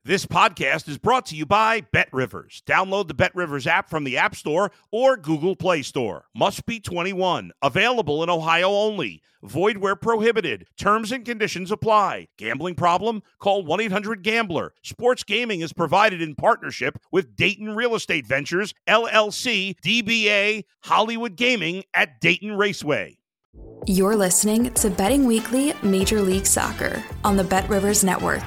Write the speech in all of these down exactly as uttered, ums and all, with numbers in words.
This podcast is brought to you by BetRivers. Download the BetRivers app from the App Store or Google Play Store. Must be twenty-one. Available in Ohio only. Void where prohibited. Terms and conditions apply. Gambling problem? Call one eight hundred gambler. Sports gaming is provided in partnership with Dayton Real Estate Ventures, L L C, D B A, Hollywood Gaming at Dayton Raceway. You're listening to Betting Weekly Major League Soccer on the BetRivers Network.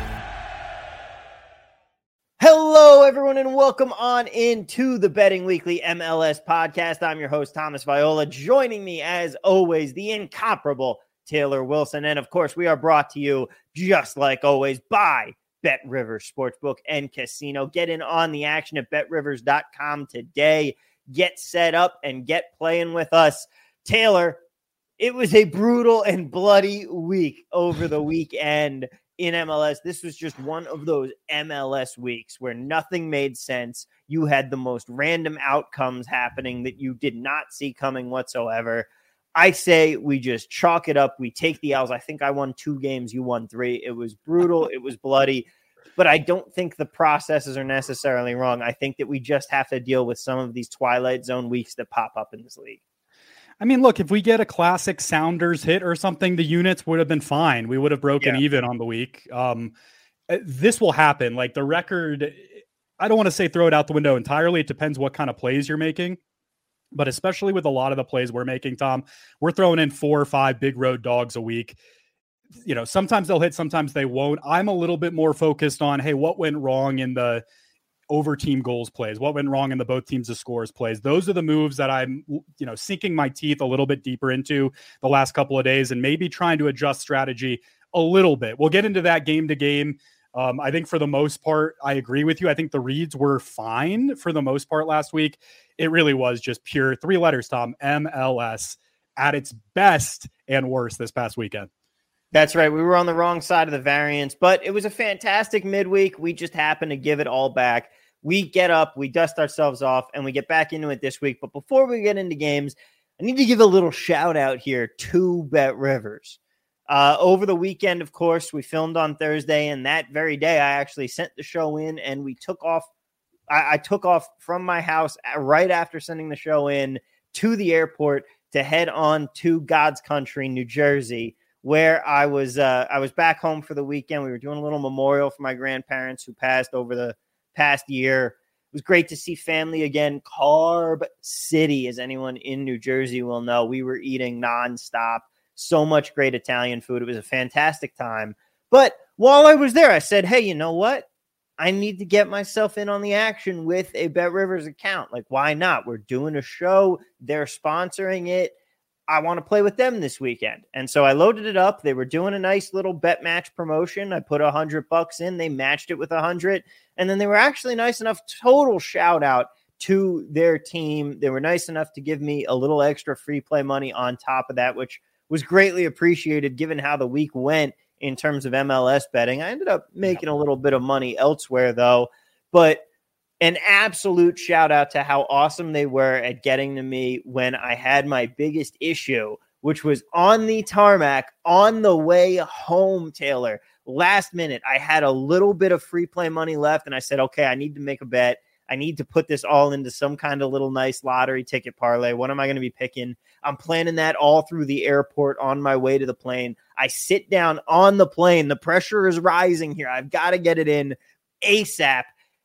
Hello, everyone, and welcome on into the Betting Weekly M L S podcast. I'm your host, Thomas Viola. Joining me, as always, the incomparable Taylor Wilson. And, of course, we are brought to you, just like always, by BetRivers Sportsbook and Casino. Get in on the action at bet rivers dot com today. Get set up and get playing with us. Taylor, it was a brutal and bloody week over the weekend in M L S. This was just one of those M L S weeks where nothing made sense. You had the most random outcomes happening that you did not see coming whatsoever. I say we just chalk it up. We take the L's. I think I won two games. You won three. It was brutal. It was bloody. But I don't think the processes are necessarily wrong. I think that we just have to deal with some of these Twilight Zone weeks that pop up in this league. I mean, look, if we get a classic Sounders hit or something, the units would have been fine. We would have broken yeah. even on the week. Um, this will happen. Like the record, I don't want to say throw it out the window entirely. It depends what kind of plays you're making. But especially with a lot of the plays we're making, Tom, we're throwing in four or five big road dogs a week. You know, sometimes they'll hit, sometimes they won't. I'm a little bit more focused on, hey, what went wrong in the over team goals plays, what went wrong in the both teams of scores plays. Those are the moves that I'm, you know, sinking my teeth a little bit deeper into the last couple of days and maybe trying to adjust strategy a little bit. We'll get into that game to game. Um, I think for the most part, I agree with you. I think the reads were fine for the most part last week. It really was just pure three letters, Tom, M L S at its best and worst this past weekend. That's right. We were on the wrong side of the variance, but it was a fantastic midweek. We just happened to give it all back. We get up, we dust ourselves off, and we get back into it this week. But before we get into games, I need to give a little shout out here to BetRivers. Uh, over the weekend, of course, we filmed on Thursday, and that very day I actually sent the show in, and we took off. I, I took off from my house right after sending the show in to the airport to head on to God's country, New Jersey, where I was uh, I was back home for the weekend. We were doing a little memorial for my grandparents who passed over the past year. It was great to see family again. Carb City, as anyone in New Jersey will know, we were eating nonstop. So much great Italian food. It was a fantastic time. But while I was there, I said, hey, you know what? I need to get myself in on the action with a BetRivers account. Like, why not? We're doing a show. They're sponsoring it. I want to play with them this weekend. And so I loaded it up. They were doing a nice little bet match promotion. I put a hundred bucks in. They matched it with a hundred. And then they were actually nice enough, total shout out to their team. They were nice enough to give me a little extra free play money on top of that, which was greatly appreciated given how the week went in terms of M L S betting. I ended up making a little bit of money elsewhere though, but an absolute shout out to how awesome they were at getting to me when I had my biggest issue, which was on the tarmac on the way home, Taylor. Last minute, I had a little bit of free play money left, and I said, okay, I need to make a bet. I need to put this all into some kind of little nice lottery ticket parlay. What am I going to be picking? I'm planning that all through the airport on my way to the plane. I sit down on the plane. The pressure is rising here. I've got to get it in ASAP.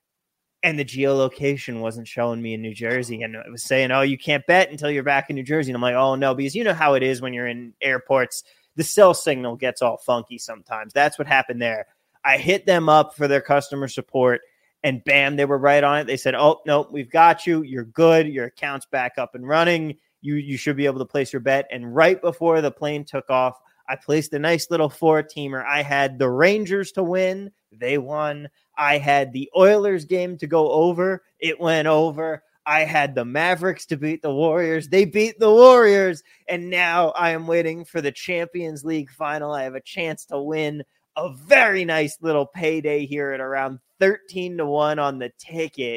And the geolocation wasn't showing me in New Jersey. And it was saying, oh, you can't bet until you're back in New Jersey. And I'm like, oh, no, because you know how it is when you're in airports. The cell signal gets all funky sometimes. That's what happened there. I hit them up for their customer support, and bam, they were right on it. They said, oh, no, we've got you. You're good. Your account's back up and running. You, you should be able to place your bet. And right before the plane took off, I placed a nice little four-teamer. I had the Rangers to win. They won. I had the Oilers game to go over. It went over. I had the Mavericks to beat the Warriors. They beat the Warriors. And now I am waiting for the Champions League final. I have a chance to win a very nice little payday here at around thirteen to one on the ticket.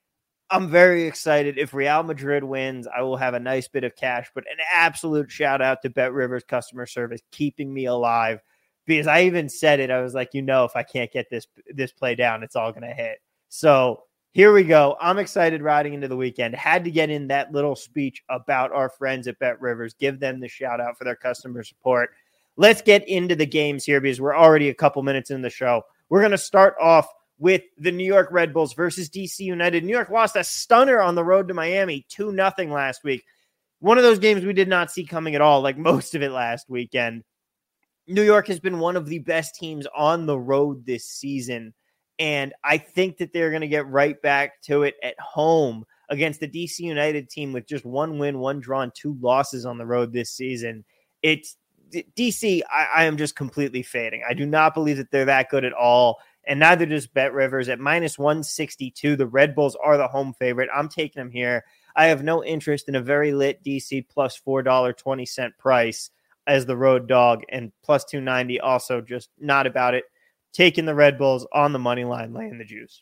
I'm very excited. If Real Madrid wins, I will have a nice bit of cash, but an absolute shout out to BetRivers customer service, keeping me alive because I even said it. I was like, you know, if I can't get this, this play down, it's all going to hit. So here we go. I'm excited riding into the weekend. Had to get in that little speech about our friends at Bet Rivers, give them the shout out for their customer support. Let's get into the games here because we're already a couple minutes in the show. We're going to start off with the New York Red Bulls versus D C United. New York lost a stunner on the road to Miami, two nothing last week. One of those games we did not see coming at all, like most of it last weekend. New York has been one of the best teams on the road this season. And I think that they're going to get right back to it at home against the D C United team with just one win, one draw, and two losses on the road this season. It's D C, I, I am just completely fading. I do not believe that they're that good at all, and neither does Bet Rivers. At minus one sixty-two, the Red Bulls are the home favorite. I'm taking them here. I have no interest in a very lit D C plus four dollars and twenty cents price as the road dog, and plus two ninety also just not about it. Taking the Red Bulls on the money line, laying the juice.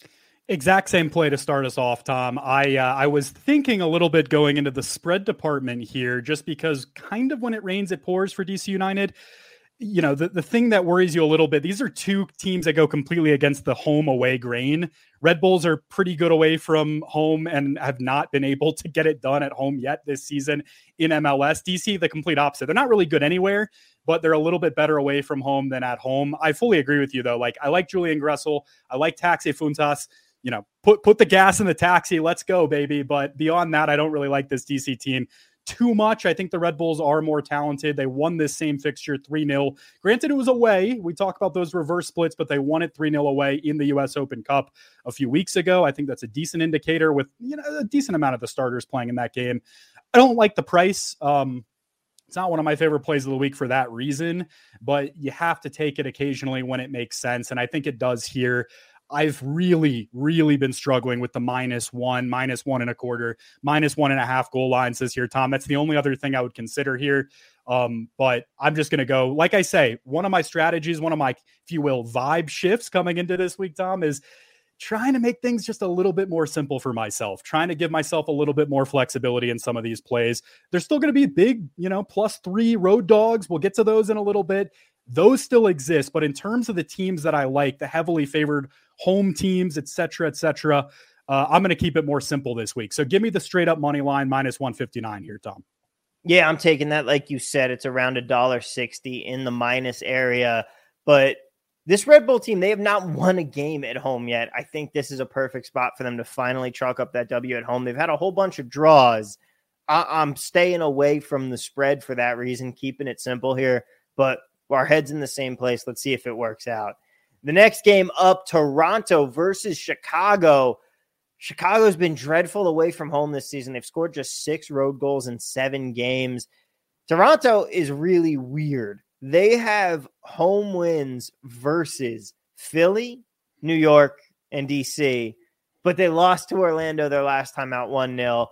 Exact same play to start us off, Tom. I uh, I was thinking a little bit going into the spread department here, just because kind of when it rains, it pours for D C United. You know, the, the thing that worries you a little bit, these are two teams that go completely against the home away grain. Red Bulls are pretty good away from home and have not been able to get it done at home yet this season in M L S. D C, the complete opposite. They're not really good anywhere, but they're a little bit better away from home than at home. I fully agree with you, though. Like, I like Julian Gressel. I like Taxi Funtas. You know, put put the gas in the taxi. Let's go, baby. But beyond that, I don't really like this D C team too much. I think the Red Bulls are more talented. They won this same fixture three nil. Granted, it was away. We talk about those reverse splits, but they won it three nil away in the U S Open Cup a few weeks ago. I think that's a decent indicator with, you know, a decent amount of the starters playing in that game. I don't like the price. Um, It's not one of my favorite plays of the week for that reason, but you have to take it occasionally when it makes sense. And I think it does here. I've really, really been struggling with the minus one, minus one and a quarter, minus one and a half goal lines this year, Tom. That's the only other thing I would consider here. Um, but I'm just going to go, like I say, one of my strategies, one of my, if you will, vibe shifts coming into this week, Tom, is trying to make things just a little bit more simple for myself, trying to give myself a little bit more flexibility in some of these plays. There's still going to be big, you know, plus three road dogs. We'll get to those in a little bit. Those still exist. But in terms of the teams that I like, the heavily favored home teams, et cetera, et cetera, uh, I'm going to keep it more simple this week. So give me the straight up money line minus one fifty-nine here, Tom. Yeah, I'm taking that. Like you said, it's around one dollar sixty in the minus area, but this Red Bull team, they have not won a game at home yet. I think this is a perfect spot for them to finally chalk up that W at home. They've had a whole bunch of draws. I- I'm staying away from the spread for that reason, keeping it simple here, but our head's in the same place. Let's see if it works out. The next game up, Toronto versus Chicago. Chicago's been dreadful away from home this season. They've scored just six road goals in seven games. Toronto is really weird. They have home wins versus Philly, New York, and D C, but they lost to Orlando their last time out one nil.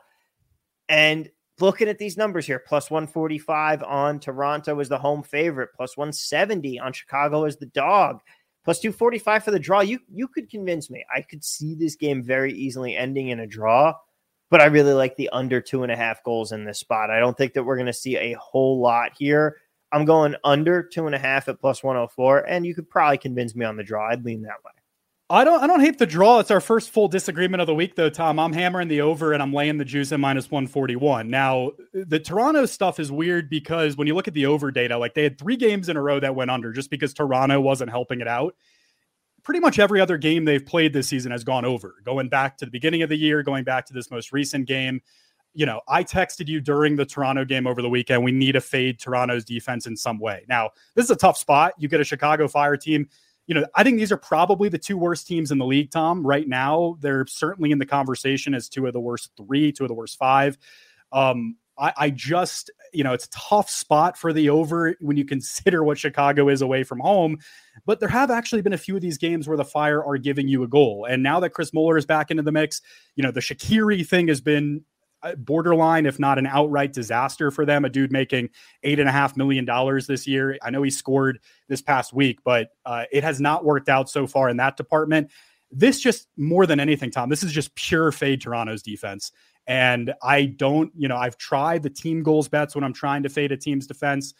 And looking at these numbers here, plus one forty-five on Toronto as the home favorite, plus one seventy on Chicago as the dog, plus two forty-five for the draw. You, you could convince me. I could see this game very easily ending in a draw, but I really like the under two and a half goals in this spot. I don't think that we're going to see a whole lot here. I'm going under two and a half at plus one oh four, and you could probably convince me on the draw. I'd lean that way. I don't I don't hate the draw. It's our first full disagreement of the week, though, Tom. I'm hammering the over, and I'm laying the juice at minus one forty-one. Now, the Toronto stuff is weird because when you look at the over data, like they had three games in a row that went under just because Toronto wasn't helping it out. Pretty much every other game they've played this season has gone over, going back to the beginning of the year, going back to this most recent game. You know, I texted you during the Toronto game over the weekend, we need to fade Toronto's defense in some way. Now, this is a tough spot. You get a Chicago Fire team. You know, I think these are probably the two worst teams in the league, Tom. Right now, they're certainly in the conversation as two of the worst three, two of the worst five. Um, I, I just, you know, it's a tough spot for the over when you consider what Chicago is away from home. But there have actually been a few of these games where the Fire are giving you a goal. And now that Chris Mueller is back into the mix, you know, the Shaqiri thing has been borderline, if not an outright disaster for them. A dude making eight and a half million dollars this year. I know he scored this past week, but uh, it has not worked out so far in that department. This just more than anything, Tom, this is just pure fade Toronto's defense. And I don't, you know, I've tried the team goals bets when I'm trying to fade a team's defense.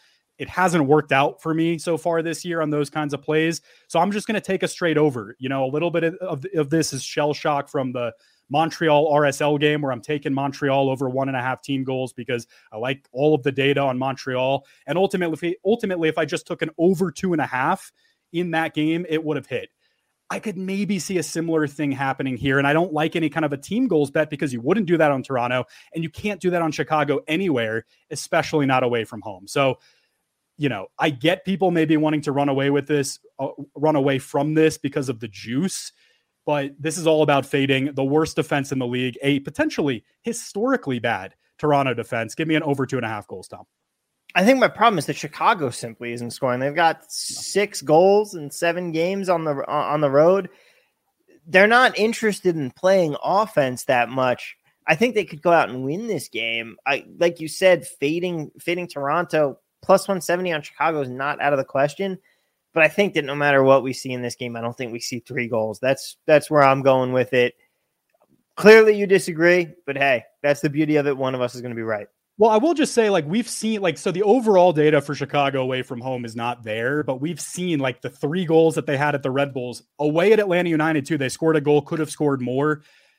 it hasn't worked out for me so far this year on those kinds of plays. So I'm just going to take a straight over. You know, a little bit of, of, of this is shell shock from the Montreal R S L game where I'm taking Montreal over one and a half team goals because I like all of the data on Montreal. And ultimately, ultimately, if I just took an over two and a half in that game, it would have hit. I could maybe see a similar thing happening here. And I don't like any kind of a team goals bet because you wouldn't do that on Toronto and you can't do that on Chicago anywhere, especially not away from home. So, you know, I get people maybe wanting to run away with this, uh, run away from this because of the juice, but this is all about fading the worst defense in the league, a potentially historically bad Toronto defense. Give me an over two and a half goals, Tom. I think my problem is that Chicago simply isn't scoring. They've got six goals in seven games on the on the road. They're not interested in playing offense that much. I think they could go out and win this game. I like you said, fading fading Toronto plus one seventy on Chicago is not out of the question. But I think that no matter what we see in this game, I don't think we see three goals. That's that's where I'm going with it. Clearly you disagree, but hey, that's the beauty of it. One of us is going to be right. Well, I will just say, like, we've seen, like, so the overall data for Chicago away from home is not there, but we've seen, like, the three goals that they had at the Red Bulls away at Atlanta United, too. They scored a goal, could have scored more.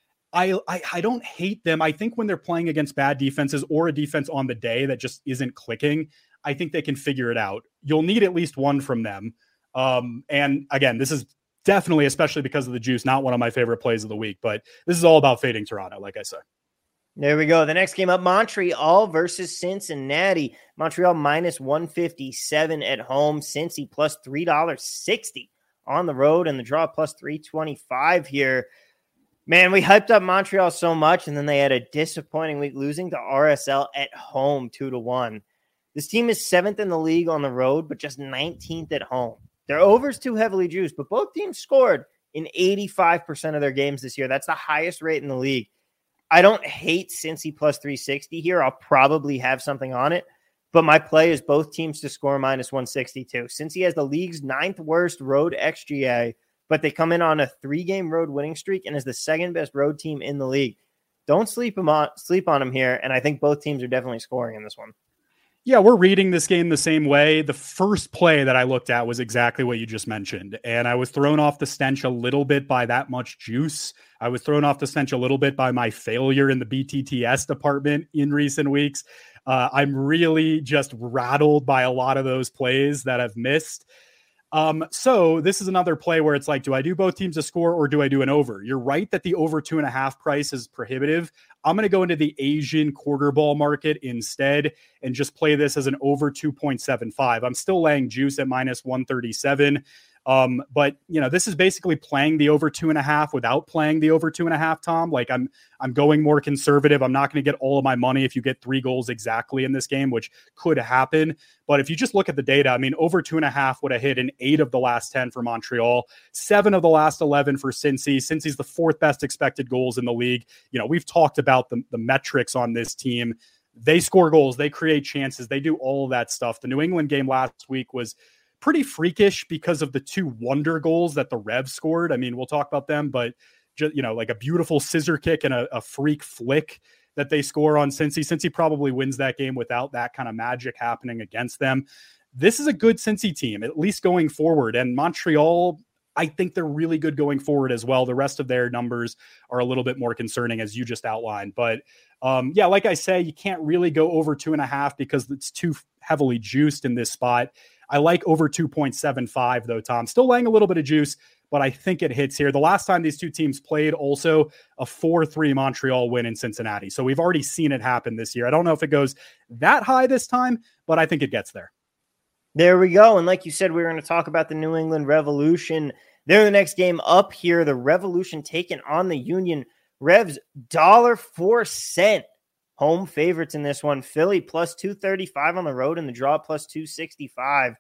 I, I I don't hate them. I think when they're playing against bad defenses or a defense on the day that just isn't clicking, I think they can figure it out. You'll need at least one from them. Um, and again, this is definitely, especially because of the juice, not one of my favorite plays of the week, but this is all about fading Toronto, like I said. There we go. The next game up, Montreal versus Cincinnati. Montreal minus one fifty-seven at home. Cincy plus three dollars and sixty cents on the road, and the draw plus three twenty-five here. Man, we hyped up Montreal so much, and then they had a disappointing week, losing to R S L at home two to one. This team is seventh in the league on the road, but just nineteenth at home. Their over's too heavily juiced, but both teams scored in eighty-five percent of their games this year. That's the highest rate in the league. I don't hate Cincy plus three sixty here. I'll probably have something on it, but my play is both teams to score minus one sixty-two. Cincy has the league's ninth worst road X G A, but they come in on a three-game road winning streak and is the second best road team in the league. Don't sleep them on, sleep on them here, and I think both teams are definitely scoring in this one. Yeah, we're reading this game the same way. The first play that I looked at was exactly what you just mentioned. And I was thrown off the stench a little bit by that much juice. I was thrown off the stench a little bit by my failure in the B T T S department in recent weeks. Uh, I'm really just rattled by a lot of those plays that I've missed. Um, so this is another play where it's like, do I do both teams to score or do I do an over? You're right that the over two and a half price is prohibitive. I'm going to go into the Asian quarter ball market instead and just play this as an over two point seven five. I'm still laying juice at minus one thirty-seven. Um, but you know, this is basically playing the over two and a half without playing the over two and a half, Tom. Like I'm, I'm going more conservative. I'm not going to get all of my money if you get three goals exactly in this game, which could happen. But if you just look at the data, I mean, over two and a half would have hit in eight of the last ten for Montreal, seven of the last eleven for Cincy. Cincy's the fourth best expected goals in the league. You know, we've talked about the, the metrics on this team. They score goals, they create chances, they do all of that stuff. The New England game last week was pretty freakish because of the two wonder goals that the Revs scored. I mean, we'll talk about them, but just, you know, like a beautiful scissor kick and a, a freak flick that they score on Cincy. Cincy probably wins that game without that kind of magic happening against them. This is a good Cincy team, at least going forward. And Montreal, I think they're really good going forward as well. The rest of their numbers are a little bit more concerning, as you just outlined. But um, yeah, like I say, you can't really go over two and a half because it's too heavily juiced in this spot. I like over two point seven five though, Tom. Still laying a little bit of juice, but I think it hits here. The last time these two teams played, also a four three Montreal win in Cincinnati. So we've already seen it happen this year. I don't know if it goes that high this time, but I think it gets there. There we go. And like you said, we were going to talk about the New England Revolution. They're the next game up here. The Revolution taking on the Union. Revs, one dollar and four cents. Home favorites in this one. Philly plus two thirty-five on the road and the draw plus two sixty-five.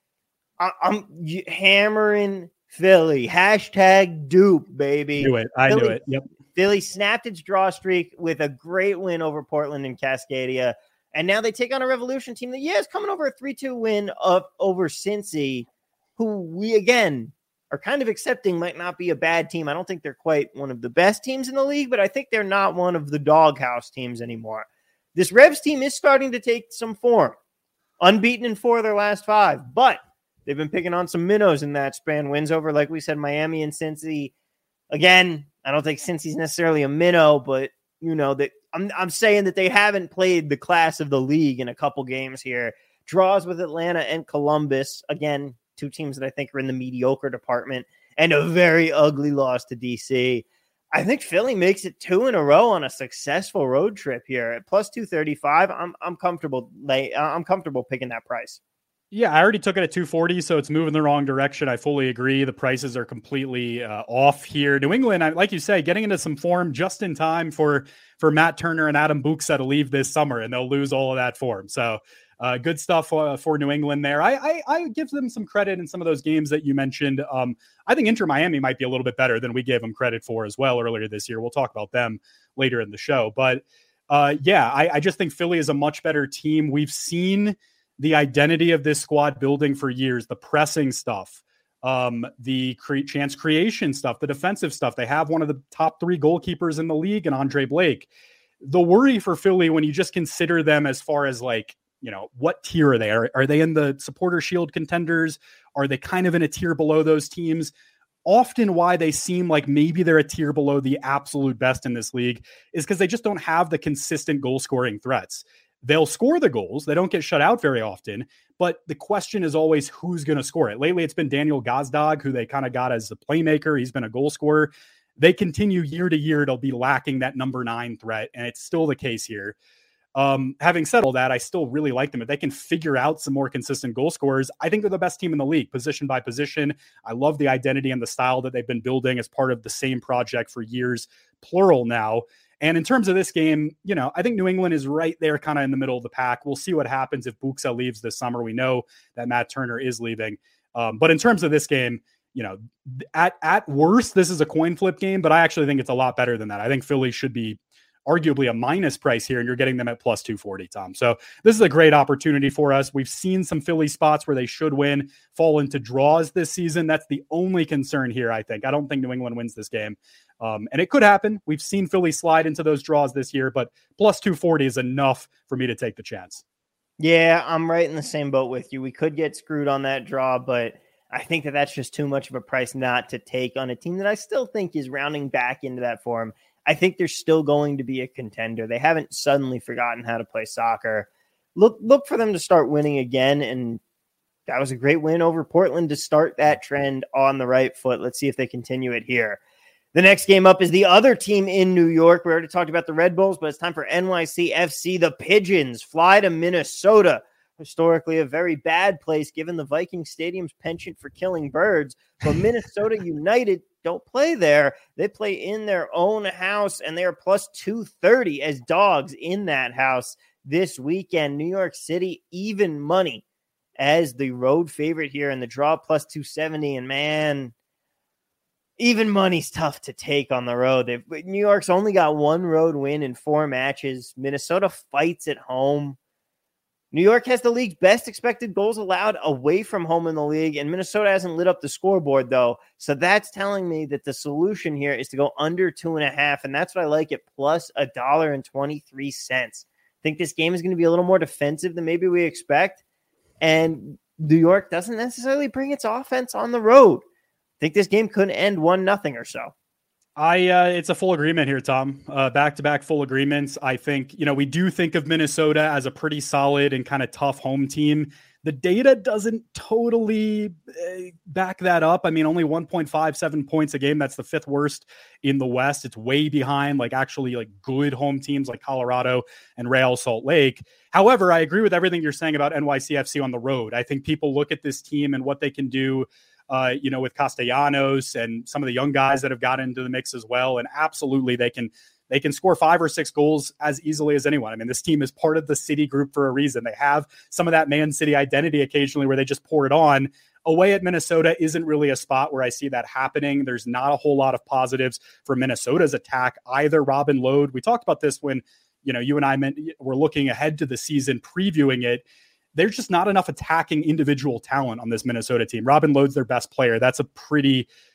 I- I'm hammering Philly. Hashtag dupe, baby. Do it. I Philly, knew it. Yep. Philly snapped its draw streak with a great win over Portland and Cascadia. And now they take on a Revolution team that, yeah, is coming over a three two win of, over Cincy, who we, again, are kind of accepting might not be a bad team. I don't think they're quite one of the best teams in the league, but I think they're not one of the doghouse teams anymore. This Revs team is starting to take some form. unbeaten in four of their last five, but they've been picking on some minnows in that span. Wins over, like we said, Miami and Cincy. Again, I don't think Cincy's necessarily a minnow, but you know that I'm I'm saying that they haven't played the class of the league in a couple games here. Draws with Atlanta and Columbus. Again, two teams that I think are in the mediocre department, and a very ugly loss to D C. I think Philly makes it two in a row on a successful road trip here at plus two thirty-five. I'm I'm comfortable. I'm comfortable picking that price. Yeah, I already took it at two forty, so it's moving the wrong direction. I fully agree. The prices are completely uh, off here. New England, I, like you say, getting into some form just in time for for Matt Turner and Adam Buksa to leave this summer, and they'll lose all of that form. So uh, good stuff uh, for New England there. I, I I give them some credit in some of those games that you mentioned. Um, I think Inter Miami might be a little bit better than we gave them credit for as well earlier this year. We'll talk about them later in the show. But uh, yeah, I, I just think Philly is a much better team. We've seen the identity of this squad building for years, the pressing stuff, um, the cre- chance creation stuff, the defensive stuff. They have one of the top three goalkeepers in the league in Andre Blake. The worry for Philly, when you just consider them as far as like, you know, what tier are they? Are, are they in the Supporter Shield contenders? Are they kind of in a tier below those teams? Often why they seem like maybe they're a tier below the absolute best in this league is because they just don't have the consistent goal scoring threats. They'll score the goals. They don't get shut out very often, but the question is always who's going to score it. Lately, it's been Daniel Gazdag, who they kind of got as a playmaker. He's been a goal scorer. They continue year to year to be lacking that number nine threat, and it's still the case here. Um, having said all that, I still really like them. If they can figure out some more consistent goal scorers, I think they're the best team in the league, position by position. I love the identity and the style that they've been building as part of the same project for years, plural now. And in terms of this game, you know, I think New England is right there kind of in the middle of the pack. We'll see what happens if Buksa leaves this summer. We know that Matt Turner is leaving. Um, but in terms of this game, you know, at, at worst, this is a coin flip game, but I actually think it's a lot better than that. I think Philly should be arguably a minus price here, and you're getting them at plus two forty, Tom. So this is a great opportunity for us. We've seen some Philly spots where they should win fall into draws this season. That's the only concern here, I think. I don't think New England wins this game. Um, and it could happen. We've seen Philly slide into those draws this year, but plus two forty is enough for me to take the chance. Yeah, I'm right in the same boat with you. We could get screwed on that draw, but I think that that's just too much of a price not to take on a team that I still think is rounding back into that form. I think they're still going to be a contender. They haven't suddenly forgotten how to play soccer. Look, look for them to start winning again, and that was a great win over Portland to start that trend on the right foot. Let's see if they continue it here. The next game up is the other team in New York. We already talked about the Red Bulls, but it's time for N Y C F C. The Pigeons fly to Minnesota. Historically a very bad place given the Viking Stadium's penchant for killing birds. But Minnesota United don't play there. They play in their own house, and they are plus two thirty as dogs in that house this weekend. New York City, even money as the road favorite here in the draw, plus two seventy. And man, even money's tough to take on the road. They've, New York's only got one road win in four matches. Minnesota fights at home. New York has the league's best expected goals allowed away from home in the league, and Minnesota hasn't lit up the scoreboard, though. So that's telling me that the solution here is to go under two and a half, and that's what I like at plus a dollar and twenty-three cents. I think this game is going to be a little more defensive than maybe we expect, and New York doesn't necessarily bring its offense on the road. I think this game could end one nothing or so. I uh, it's a full agreement here, Tom. Uh, back-to-back full agreements. I think, you know, we do think of Minnesota as a pretty solid and kind of tough home team. The data doesn't totally uh, back that up. I mean, only one point five seven points a game. That's the fifth worst in the West. It's way behind, like, actually, like, good home teams like Colorado and Real Salt Lake. However, I agree with everything you're saying about N Y C F C on the road. I think people look at this team and what they can do, Uh, you know, with Castellanos and some of the young guys that have got into the mix as well. And absolutely, they can they can score five or six goals as easily as anyone. I mean, this team is part of the City group for a reason. They have some of that Man City identity occasionally where they just pour it on. Away at Minnesota isn't really a spot where I see that happening. There's not a whole lot of positives for Minnesota's attack either. Robin Lod, we talked about this when, you know, you and I meant we're looking ahead to the season, previewing it. There's just not enough attacking individual talent on this Minnesota team. Robin Lod's their best player. That's a pretty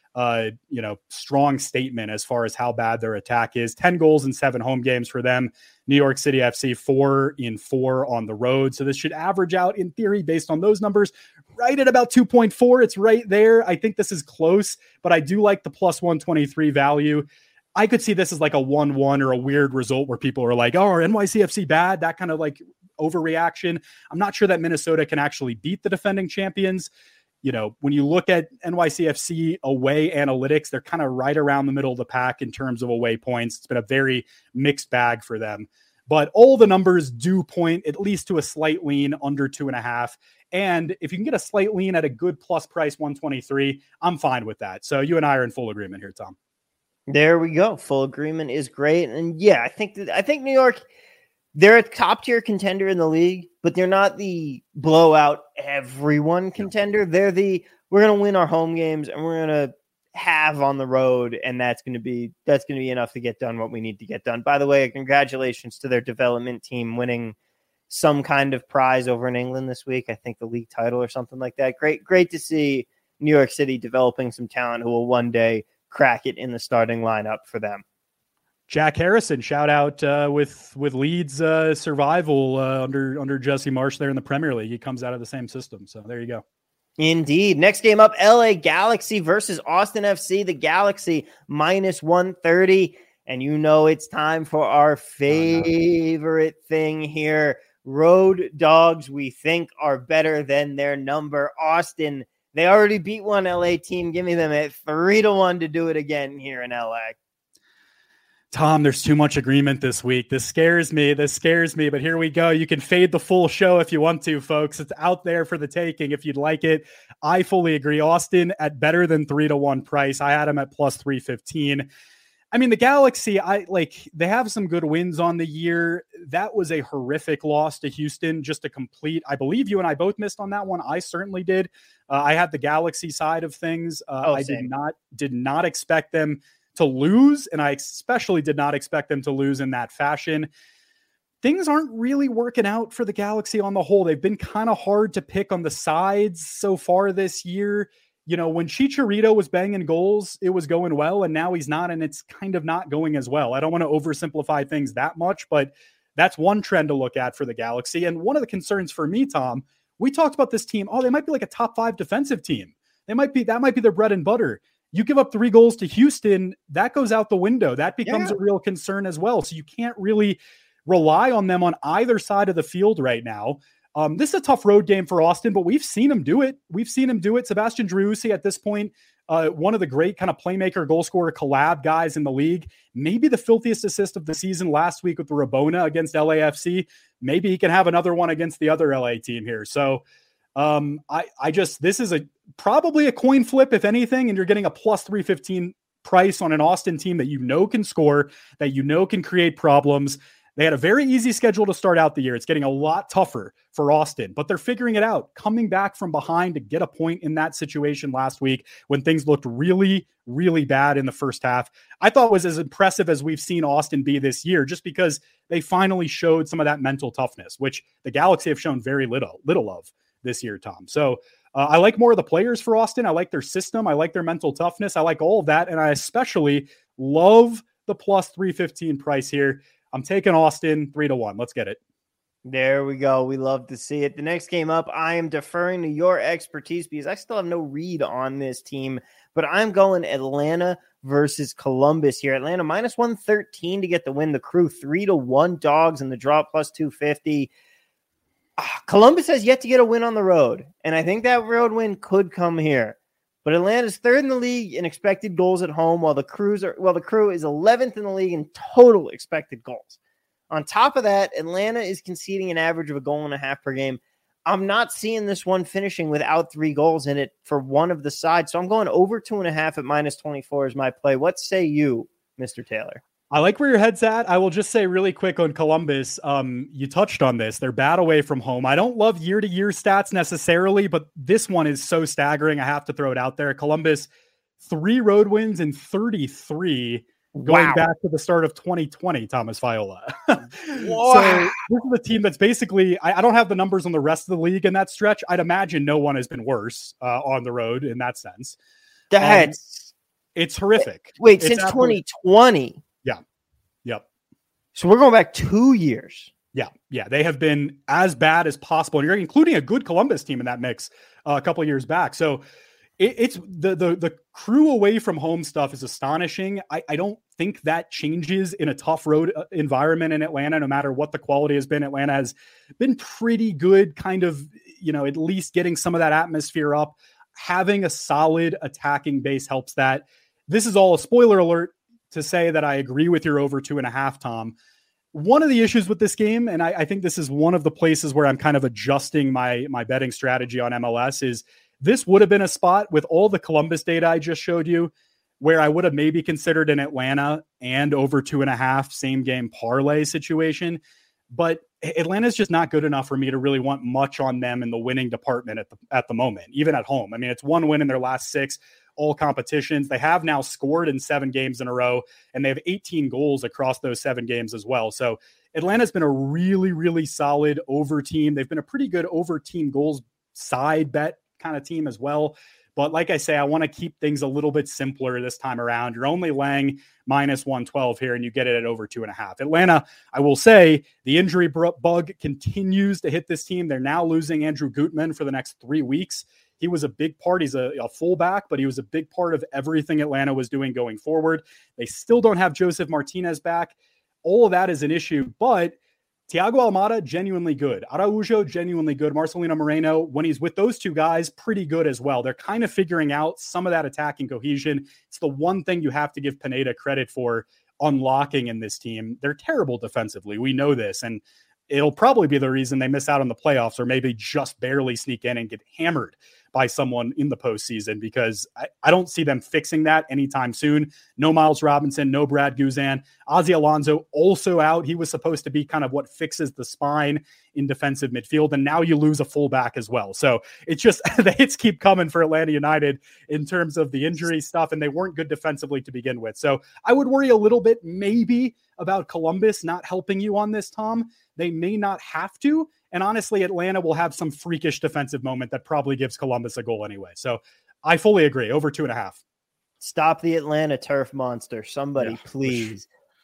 uh, you know, strong statement as far as how bad their attack is. ten goals in seven home games for them. New York City F C, four in four on the road. So this should average out, in theory, based on those numbers, right at about two point four. It's right there. I think this is close, but I do like the plus one twenty-three value. I could see this as like a one one or a weird result where people are like, oh, are N Y C F C bad? That kind of like overreaction. I'm not sure that Minnesota can actually beat the defending champions. You know, when you look at N Y C F C away analytics, they're kind of right around the middle of the pack in terms of away points. It's been a very mixed bag for them. But all the numbers do point at least to a slight lean under two and a half. And if you can get a slight lean at a good plus price one twenty-three, I'm fine with that. So you and I are in full agreement here, Tom. There we go. Full agreement is great. And yeah, I think that I think New York, they're a top tier contender in the league, but they're not the blowout everyone contender. They're the, we're going to win our home games and we're going to have on the road. And that's going to be, that's going to be enough to get done what we need to get done. By the way, congratulations to their development team winning some kind of prize over in England this week. I think the league title or something like that. Great, great to see New York City developing some talent who will one day crack it in the starting lineup for them. Jack Harrison, shout out uh, with with Leeds uh, survival uh, under under Jesse Marsch there in the Premier League. He comes out of the same system, so there you go. Indeed. Next game up, L A Galaxy versus Austin F C. The Galaxy minus one thirty, and you know it's time for our favorite oh, no. thing here. Road dogs we think are better than their number. Austin, they already beat one L A team. Give me them at three to one to do it again here in L A. Tom, there's too much agreement this week. This scares me. This scares me. But here we go. You can fade the full show if you want to, folks. It's out there for the taking if you'd like it. I fully agree. Austin at better than three to one price. I had him at plus three fifteen. I mean, the Galaxy, I like, they have some good wins on the year. That was a horrific loss to Houston, just a complete, I believe you and I both missed on that one. I certainly did. Uh, I had the Galaxy side of things. Uh, oh, I same. did not, did not expect them to lose. And I especially did not expect them to lose in that fashion. Things aren't really working out for the Galaxy on the whole. They've been kind of hard to pick on the sides so far this year. You know, when Chicharito was banging goals, it was going well, and now he's not, and it's kind of not going as well. I don't want to oversimplify things that much, but that's one trend to look at for the Galaxy. And one of the concerns for me, Tom, we talked about this team. Oh, they might be like a top five defensive team. They might be, that might be their bread and butter. You give up three goals to Houston, that goes out the window. That becomes yeah. a real concern as well. So you can't really rely on them on either side of the field right now. Um, this is a tough road game for Austin, but we've seen him do it. We've seen him do it. Sebastian Driussi at this point, uh, one of the great kind of playmaker, goal scorer collab guys in the league. Maybe the filthiest assist of the season last week with the Rabona against L A F C. Maybe he can have another one against the other L A team here. So um, I, I just, this is a probably a coin flip, if anything, and you're getting a plus three fifteen price on an Austin team that you know can score, that you know can create problems. They had a very easy schedule to start out the year. It's getting a lot tougher for Austin, but they're figuring it out, coming back from behind to get a point in that situation last week when things looked really, really bad in the first half. I thought was as impressive as we've seen Austin be this year, just because they finally showed some of that mental toughness, which the Galaxy have shown very little, little of this year, Tom. So uh, I like more of the players for Austin. I like their system. I like their mental toughness. I like all of that. And I especially love the plus three fifteen price here. I'm taking Austin three to one. Let's get it. There we go. We love to see it. The next game up, I am deferring to your expertise because I still have no read on this team, but I'm going Atlanta versus Columbus here. Atlanta minus one thirteen to get the win. The Crew three to one dogs and the draw plus two fifty. Ah, Columbus has yet to get a win on the road, and I think that road win could come here. But Atlanta's third in the league in expected goals at home, while the Crews are well, the Crew is eleventh in the league in total expected goals. On top of that, Atlanta is conceding an average of a goal and a half per game. I'm not seeing this one finishing without three goals in it for one of the sides. So I'm going over two and a half at minus twenty-four is my play. What say you, Mister Taylor? I like where your head's at. I will just say really quick on Columbus. Um, you touched on this. They're bad away from home. I don't love year-to-year stats necessarily, but this one is so staggering. I have to throw it out there. Columbus, three road wins in thirty-three going wow. back to the start of twenty twenty, Thomas Viola. So this is a team that's basically, I, I don't have the numbers on the rest of the league in that stretch. I'd imagine no one has been worse uh, on the road in that sense. That's It's horrific. Wait, it's since twenty twenty. Yeah. Yep. So we're going back two years. Yeah. Yeah. They have been as bad as possible. And you're including a good Columbus team in that mix uh, a couple of years back. So it, it's the, the, the crew away from home stuff is astonishing. I, I don't think that changes in a tough road environment in Atlanta, no matter what the quality has been. Atlanta has been pretty good, kind of, you know, at least getting some of that atmosphere up. Having a solid attacking base helps that. This is all a spoiler alert to say that I agree with your over two and a half, Tom. One of the issues with this game, and I, I think this is one of the places where I'm kind of adjusting my, my betting strategy on M L S, is this would have been a spot with all the Columbus data I just showed you where I would have maybe considered an Atlanta and over two and a half same game parlay situation. But Atlanta's just not good enough for me to really want much on them in the winning department at the, at the moment, even at home. I mean, it's one win in their last six, all competitions. They have now scored in seven games in a row, and they have eighteen goals across those seven games as well. So Atlanta's been a really, really solid over team. They've been a pretty good over team goals side bet kind of team as well. But like I say, I want to keep things a little bit simpler this time around. You're only laying minus one twelve here, and you get it at over two and a half. Atlanta, I will say, the injury bug continues to hit this team. They're now losing Andrew Gutman for the next three weeks. He was a big part. He's a, a fullback, but he was a big part of everything Atlanta was doing going forward. They still don't have Joseph Martinez back. All of that is an issue, but Thiago Almada, genuinely good. Araujo, genuinely good. Marcelino Moreno, when he's with those two guys, pretty good as well. They're kind of figuring out some of that attacking cohesion. It's the one thing you have to give Pineda credit for unlocking in this team. They're terrible defensively. We know this, and it'll probably be the reason they miss out on the playoffs or maybe just barely sneak in and get hammered by someone in the postseason, because I, I don't see them fixing that anytime soon. No Miles Robinson, no Brad Guzan. Ozzie Alonso also out. He was supposed to be kind of what fixes the spine in defensive midfield, and now you lose a fullback as well. So it's just the hits keep coming for Atlanta United in terms of the injury stuff, and they weren't good defensively to begin with. So I would worry a little bit maybe about Columbus not helping you on this, Tom. They may not have to. And honestly, Atlanta will have some freakish defensive moment that probably gives Columbus a goal anyway. So I fully agree. Over two and a half. Stop the Atlanta turf monster. Somebody, yeah, please.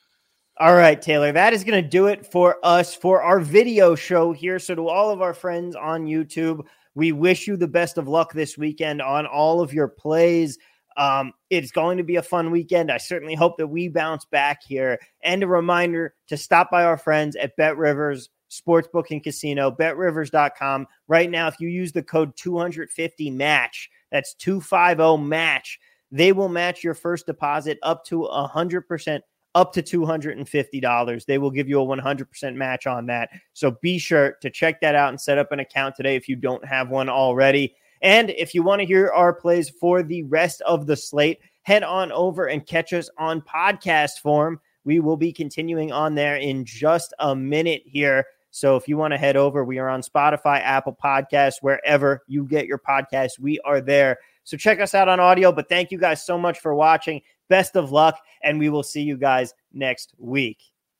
All right, Taylor, that is going to do it for us for our video show here. So to all of our friends on YouTube, we wish you the best of luck this weekend on all of your plays. Um, it's going to be a fun weekend. I certainly hope that we bounce back here. And a reminder to stop by our friends at Bet Rivers Sportsbook and Casino, bet rivers dot com. Right now, if you use the code two fifty match, that's two fifty match, they will match your first deposit up to one hundred percent, up to two hundred fifty dollars. They will give you a one hundred percent match on that. So be sure to check that out and set up an account today if you don't have one already. And if you want to hear our plays for the rest of the slate, head on over and catch us on podcast form. We will be continuing on there in just a minute here. So if you want to head over, we are on Spotify, Apple Podcasts, wherever you get your podcasts, we are there. So check us out on audio, but thank you guys so much for watching. Best of luck, and we will see you guys next week.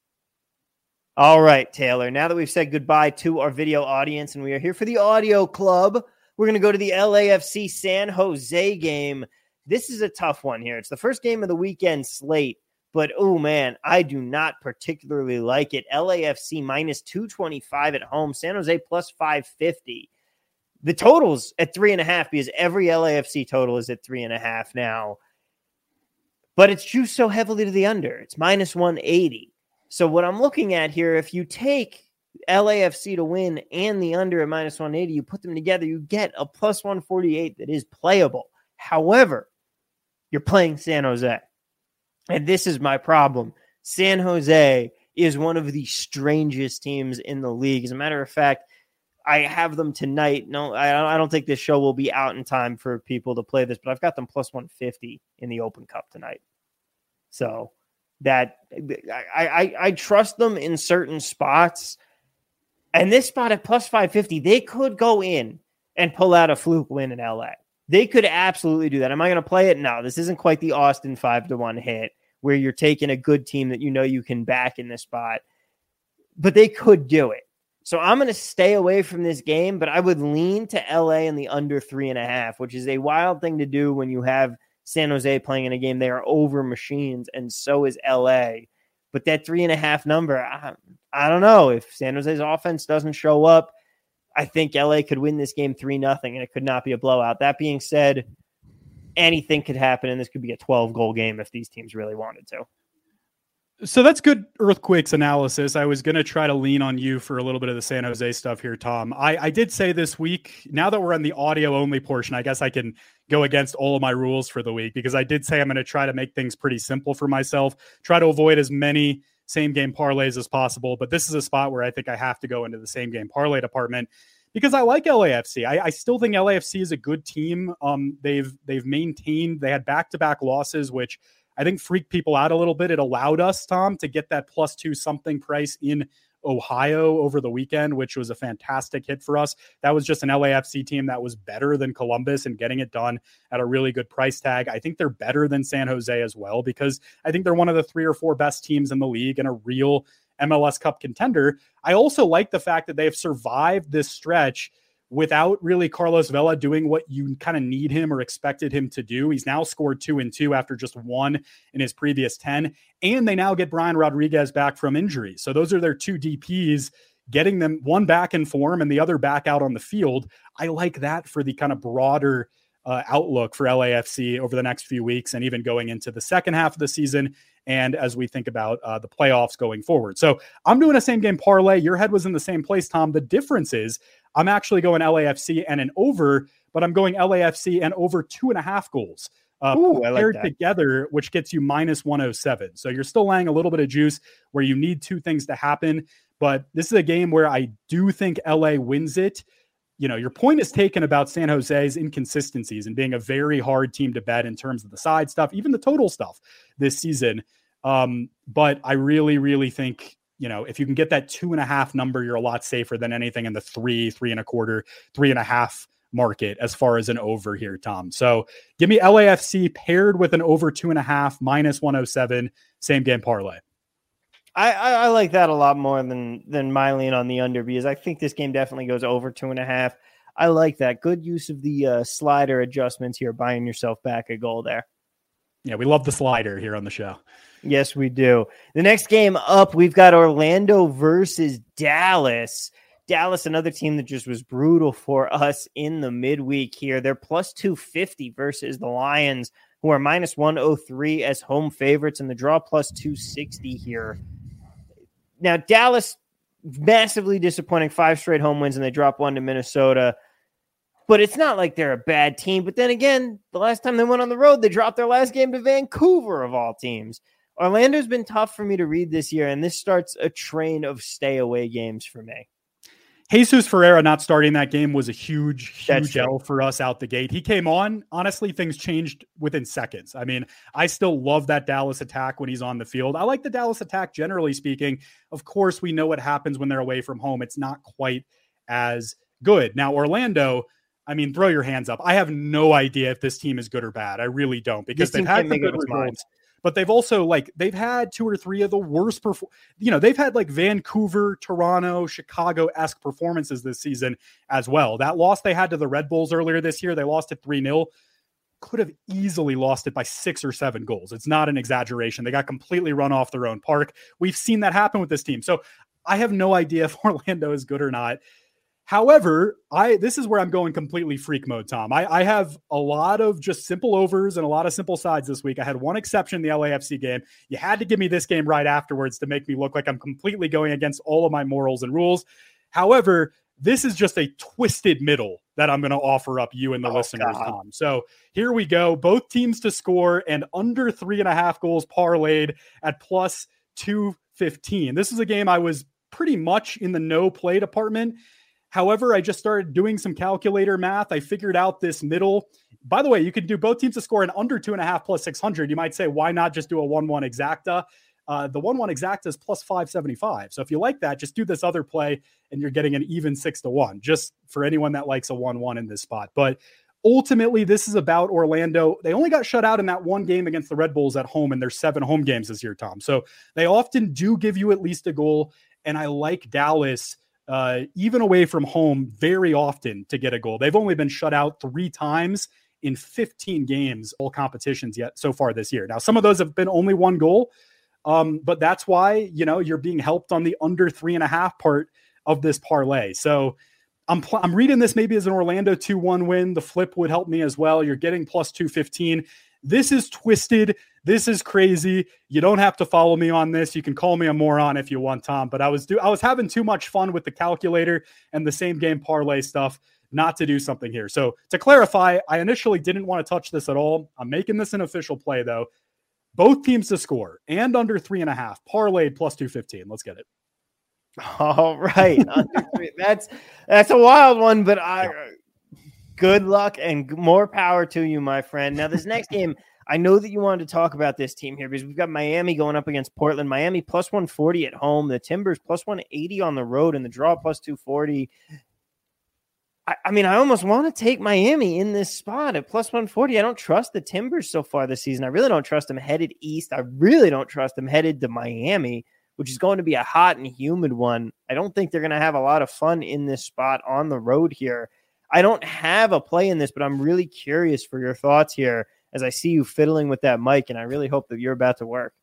All right, Taylor, now that we've said goodbye to our video audience and we are here for the audio club, we're going to go to the L A F C San Jose game. This is a tough one here. It's the first game of the weekend slate. But, oh, man, I do not particularly like it. L A F C minus two twenty-five at home. San Jose plus five fifty. The total's at three and a half because every L A F C total is at three and a half now. But it's juiced so heavily to the under. It's minus one eighty. So what I'm looking at here, if you take L A F C to win and the under at minus one eighty, you put them together, you get a plus one forty-eight that is playable. However, you're playing San Jose. And this is my problem. San Jose is one of the strangest teams in the league. As a matter of fact, I have them tonight. No, I don't think this show will be out in time for people to play this, but I've got them plus one fifty in the Open Cup tonight. So that I, I, I trust them in certain spots. And this spot at plus five fifty, they could go in and pull out a fluke win in L A. They could absolutely do that. Am I going to play it? No, this isn't quite the Austin five to one hit where you're taking a good team that you know you can back in this spot. But they could do it. So I'm going to stay away from this game, but I would lean to L A in the under three and a half, which is a wild thing to do when you have San Jose playing in a game. They are over machines, and so is L A. But that three and a half number, I, I don't know. If San Jose's offense doesn't show up, I think L A could win this game three nothing, and it could not be a blowout. That being said, anything could happen, and this could be a twelve-goal game if these teams really wanted to. So that's good Earthquakes analysis. I was going to try to lean on you for a little bit of the San Jose stuff here, Tom. I, I did say this week, now that we're on the audio only portion, I guess I can go against all of my rules for the week, because I did say I'm going to try to make things pretty simple for myself, try to avoid as many same game parlays as possible. But this is a spot where I think I have to go into the same game parlay department, because I like L A F C. I, I still think L A F C is a good team. Um, they've, they've maintained, they had back-to-back losses, which I think freaked people out a little bit. It allowed us, Tom, to get that plus two something price in Ohio over the weekend, which was a fantastic hit for us. That was just an L A F C team that was better than Columbus and getting it done at a really good price tag. I think they're better than San Jose as well, because I think they're one of the three or four best teams in the league and a real M L S Cup contender. I also like the fact that they have survived this stretch without really Carlos Vela doing what you kind of need him or expected him to do. He's now scored two and two after just one in his previous ten. And they now get Brian Rodriguez back from injury. So those are their two D Ps, getting them one back in form and the other back out on the field. I like that for the kind of broader uh, outlook for L A F C over the next few weeks and even going into the second half of the season. And as we think about uh, the playoffs going forward. So I'm doing a same game parlay. Your head was in the same place, Tom. The difference is I'm actually going L A F C and an over, but I'm going L A F C and over two and a half goals uh, Ooh, paired I like together, which gets you minus one oh seven. So you're still laying a little bit of juice where you need two things to happen. But this is a game where I do think L A wins it. You know, your point is taken about San Jose's inconsistencies and being a very hard team to bet in terms of the side stuff, even the total stuff this season. Um, but I really, really think, you know, if you can get that two and a half number, you're a lot safer than anything in the three, three and a quarter, three and a half market as far as an over here, Tom. So give me L A F C paired with an over two and a half minus one oh seven, same game parlay. I, I, I like that a lot more than than my lean on the under, because I think this game definitely goes over two and a half. I like that. Good use of the uh, slider adjustments here, buying yourself back a goal there. Yeah, we love the slider here on the show. Yes, we do. The next game up, we've got Orlando versus Dallas. Dallas, another team that just was brutal for us in the midweek here. They're plus two fifty versus the Lions, who are minus one oh three as home favorites, and the draw plus two sixty here. Now, Dallas, massively disappointing, five straight home wins, and they drop one to Minnesota. But it's not like they're a bad team. But then again, the last time they went on the road, they dropped their last game to Vancouver, of all teams. Orlando's been tough for me to read this year, and this starts a train of stay-away games for me. Jesus Ferreira not starting that game was a huge, That's huge L for us out the gate. He came on. Honestly, things changed within seconds. I mean, I still love that Dallas attack when he's on the field. I like the Dallas attack, generally speaking. Of course, we know what happens when they're away from home. It's not quite as good. Now, Orlando, I mean, throw your hands up. I have no idea if this team is good or bad. I really don't, because they've had some good results. But they've also, like, they've had two or three of the worst, perf- you know, they've had like Vancouver, Toronto, Chicago-esque performances this season as well. That loss they had to the Red Bulls earlier this year, they lost it three nil. Could have easily lost it by six or seven goals. It's not an exaggeration. They got completely run off their own park. We've seen that happen with this team. So I have no idea if Orlando is good or not. However, I this is where I'm going completely freak mode, Tom. I, I have a lot of just simple overs and a lot of simple sides this week. I had one exception in the L A F C game. You had to give me this game right afterwards to make me look like I'm completely going against all of my morals and rules. However, this is just a twisted middle that I'm going to offer up you and the oh, listeners, God. Tom. So here we go. Both teams to score and under three and a half goals parlayed at plus two fifteen. This is a game I was pretty much in the no play department. However, I just started doing some calculator math. I figured out this middle. By the way, you could do both teams to score an under two and a half plus six hundred. You might say, why not just do a one one exacta? Uh, the one one exacta is plus five seventy-five. So if you like that, just do this other play and you're getting an even six to one, just for anyone that likes a one one in this spot. But ultimately, this is about Orlando. They only got shut out in that one game against the Red Bulls at home in their seven home games this year, Tom. So they often do give you at least a goal. And I like Dallas Uh, even away from home very often to get a goal. They've only been shut out three times in fifteen games, all competitions yet so far this year. Now, some of those have been only one goal, um, but that's why, you know, you're being helped on the under three and a half part of this parlay. So I'm pl- I'm reading this maybe as an Orlando two one win. The flip would help me as well. You're getting plus two fifteen. This is twisted. This is crazy. You don't have to follow me on this. You can call me a moron if you want, Tom, but I was do I was having too much fun with the calculator and the same game parlay stuff not to do something here. So to clarify, I initially didn't want to touch this at all. I'm making this an official play though. Both teams to score and under three and a half, parlayed plus two fifteen. Let's get it. All right. that's, that's a wild one, but I, good luck and more power to you, my friend. Now this next game, I know that you wanted to talk about this team here because we've got Miami going up against Portland. Miami plus one forty at home. The Timbers plus one eighty on the road, and the draw plus two forty. I, I mean, I almost want to take Miami in this spot at plus one forty. I don't trust the Timbers so far this season. I really don't trust them headed east. I really don't trust them headed to Miami, which is going to be a hot and humid one. I don't think they're going to have a lot of fun in this spot on the road here. I don't have a play in this, but I'm really curious for your thoughts here as I see you fiddling with that mic, and I really hope that you're about to work.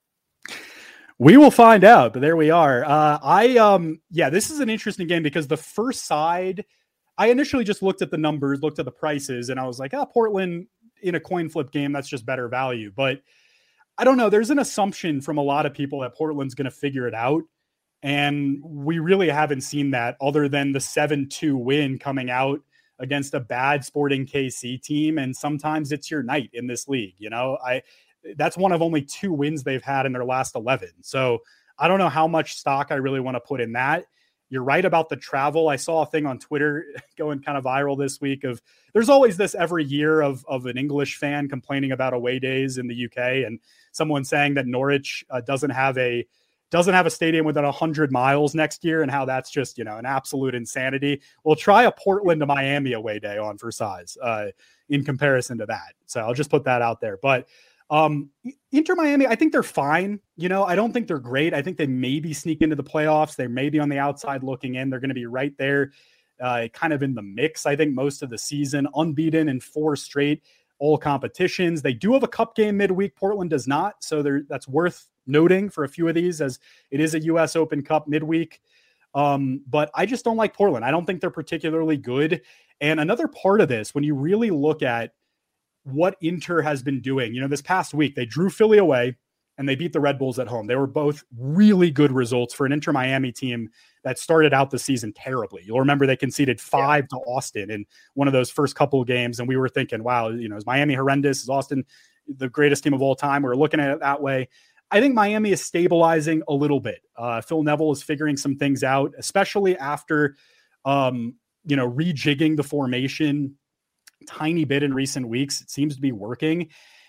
We will find out, but there we are. Uh, I, um, yeah, this is an interesting game because the first side, I initially just looked at the numbers, looked at the prices, and I was like, oh, Portland in a coin flip game, that's just better value. But I don't know. There's an assumption from a lot of people that Portland's going to figure it out. And we really haven't seen that other than the seven two win coming out against a bad Sporting K C team. And sometimes it's your night in this league. You know, I, that's one of only two wins they've had in their last eleven. So I don't know how much stock I really want to put in that. You're right about the travel. I saw a thing on Twitter going kind of viral this week of there's always this every year of, of an English fan complaining about away days in the U K and someone saying that Norwich uh, doesn't have a doesn't have a stadium within one hundred miles next year and how that's just, you know, an absolute insanity. We'll try a Portland to Miami away day on for size uh, in comparison to that. So I'll just put that out there. But um, Inter Miami, I think they're fine. You know, I don't think they're great. I think they maybe sneak into the playoffs. They may be on the outside looking in. They're going to be right there, uh, kind of in the mix, I think, most of the season, unbeaten in four straight all competitions. They do have a cup game midweek. Portland does not. So there, that's worth noting for a few of these as it is a U S Open Cup midweek. Um, but I just don't like Portland. I don't think they're particularly good. And another part of this, when you really look at what Inter has been doing, you know, this past week, they drew Philly away and they beat the Red Bulls at home. They were both really good results for an Inter Miami team that started out the season terribly. You'll remember they conceded five yeah. to Austin in one of those first couple of games. And we were thinking, wow, you know, is Miami horrendous? Is Austin the greatest team of all time? We were looking at it that way. I think Miami is stabilizing a little bit. Uh, Phil Neville is figuring some things out, especially after, um, you know, rejigging the formation tiny bit in recent weeks. It seems to be working.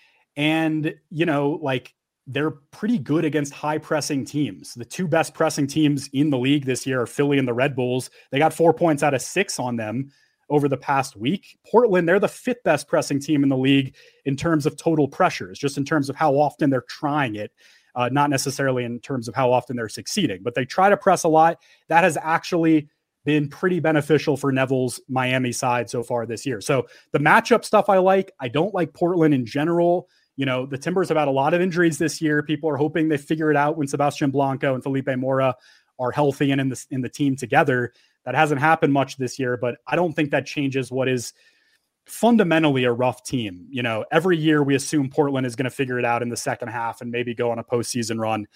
And, you know, like they're pretty good against high pressing teams. The two best pressing teams in the league this year are Philly and the Red Bulls. They got four points out of six on them over the past week. Portland, they're the fifth best pressing team in the league in terms of total pressures, just in terms of how often they're trying it, uh, not necessarily in terms of how often they're succeeding, but they try to press a lot. That has actually been pretty beneficial for Neville's Miami side so far this year. So the matchup stuff I like. I don't like Portland in general. You know, the Timbers have had a lot of injuries this year. People are hoping they figure it out when Sebastian Blanco and Felipe Mora are healthy and in the, in the team together. That hasn't happened much this year, but I don't think that changes what is fundamentally a rough team. You know, every year we assume Portland is going to figure it out in the second half and maybe go on a postseason run.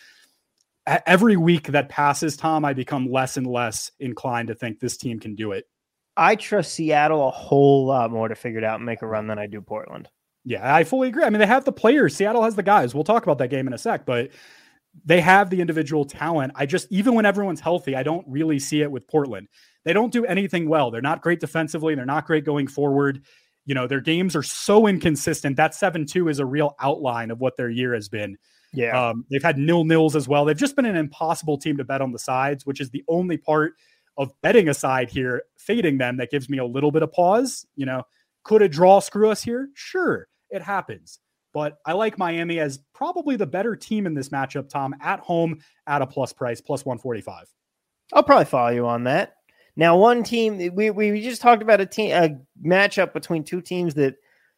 Every week that passes, Tom, I become less and less inclined to think this team can do it. I trust Seattle a whole lot more to figure it out and make a run than I do Portland. Yeah, I fully agree. I mean, they have the players. Seattle has the guys. We'll talk about that game in a sec, but they have the individual talent. I just, even when everyone's healthy, I don't really see it with Portland. They don't do anything well. They're not great defensively. They're not great going forward. You know, their games are so inconsistent. That seven two is a real outline of what their year has been. Yeah. Um, they've had nil nils as well. They've just been an impossible team to bet on the sides, which is the only part of betting a side here, fading them, that gives me a little bit of pause. You know, could a draw screw us here? Sure, it happens. But I like Miami as probably the better team in this matchup, Tom, at home at a plus price, plus one forty-five. I'll probably follow you on that. Now, one team, we, we just talked about a team, a matchup between two teams that